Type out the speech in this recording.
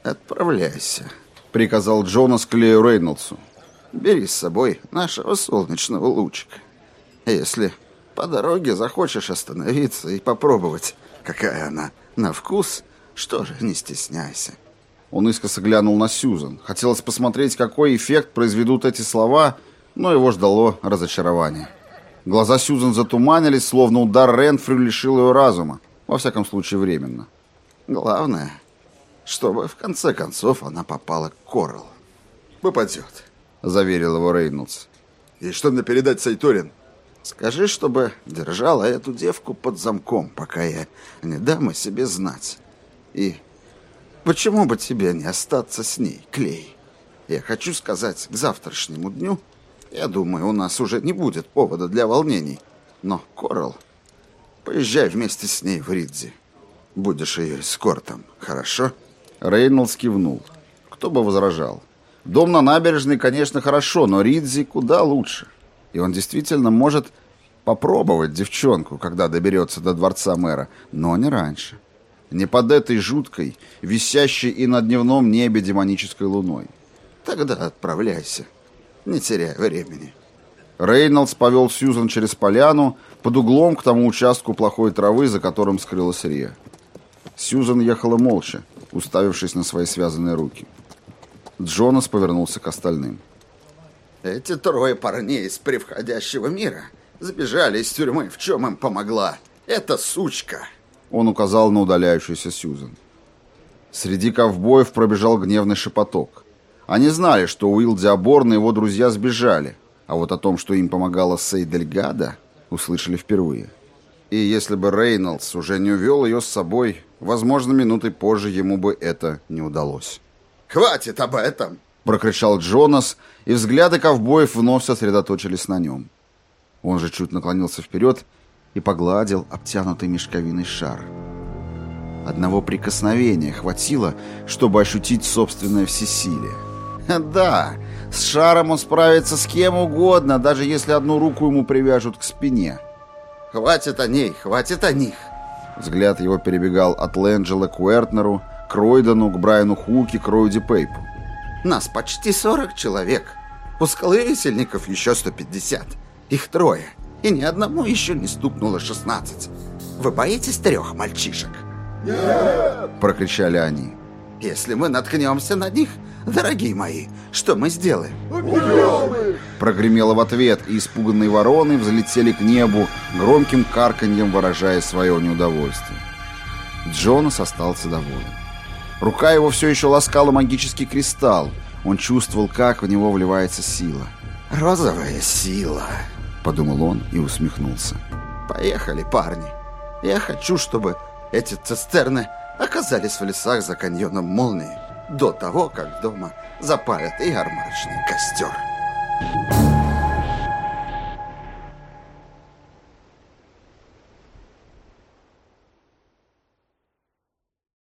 «Отправляйся», — приказал Джонас Клею Рейнольдсу. «Бери с собой нашего солнечного лучика. Если по дороге захочешь остановиться и попробовать, какая она на вкус, что же, не стесняйся». Он искоса глянул на Сьюзан. Хотелось посмотреть, какой эффект произведут эти слова, но его ждало разочарование. Глаза Сьюзан затуманились, словно удар Ренфрю лишил ее разума, во всяком случае временно. «Главное, чтобы в конце концов она попала к Кораллу». «Попадет», — заверил его Рейнольдс. «И что мне передать Сайторин?» «Скажи, чтобы держала эту девку под замком, пока я не дам о себе знать. И почему бы тебе не остаться с ней, Клей? Я хочу сказать, к завтрашнему дню, я думаю, у нас уже не будет повода для волнений. Но, Коралл, поезжай вместе с ней в Ридзи. Будешь ее эскортом, хорошо?» Рейнольдс кивнул. Кто бы возражал? Дом на набережной, конечно, хорошо, но Ридзи куда лучше. И он действительно может попробовать девчонку, когда доберется до дворца мэра, но не раньше. Не под этой жуткой, висящей и на дневном небе демонической луной. «Тогда отправляйся, не теряй времени». Рейнольдс повел Сьюзан через поляну под углом к тому участку плохой травы, за которым скрылась Рия. Сьюзан ехала молча, уставившись на свои связанные руки. Джонас повернулся к остальным. «Эти трое парней из превходящего мира сбежали из тюрьмы, в чем им помогла эта сучка». Он указал на удаляющуюся Сьюзан. Среди ковбоев пробежал гневный шепоток. Они знали, что Уилл Диаборн и его друзья сбежали, а вот о том, что им помогала Сей Дельгадо, услышали впервые. И если бы Рейнольдс уже не увел ее с собой, возможно, минутой позже ему бы это не удалось. «Хватит об этом!» — прокричал Джонас, и взгляды ковбоев вновь сосредоточились на нем. Он же чуть наклонился вперед и погладил обтянутый мешковиной шар. Одного прикосновения хватило, чтобы ощутить собственное всесилие. Да, с шаром он справится с кем угодно, даже если одну руку ему привяжут к спине. «Хватит о ней, хватит о них!» Взгляд его перебегал от Лэнджела к Уэртнеру, к Ройдену, к Брайану Хуки, к Ройди Пейпу. «Нас почти 40 человек. У Скалы Весельников еще 150. Их трое. И ни одному еще не стукнуло 16. Вы боитесь 3 мальчишек?» «Нет!» — прокричали они. «Если мы наткнемся на них, дорогие мои, что мы сделаем?» «Убьем их!» Прогремело в ответ, и испуганные вороны взлетели к небу, громким карканьем выражая свое неудовольствие. Джонас остался доволен. Рука его все еще ласкала магический кристалл. Он чувствовал, как в него вливается сила. «Розовая сила», — подумал он и усмехнулся. «Поехали, парни. Я хочу, чтобы эти цистерны оказались в лесах за каньоном Молнии до того, как дома запалят ярмарочный костер».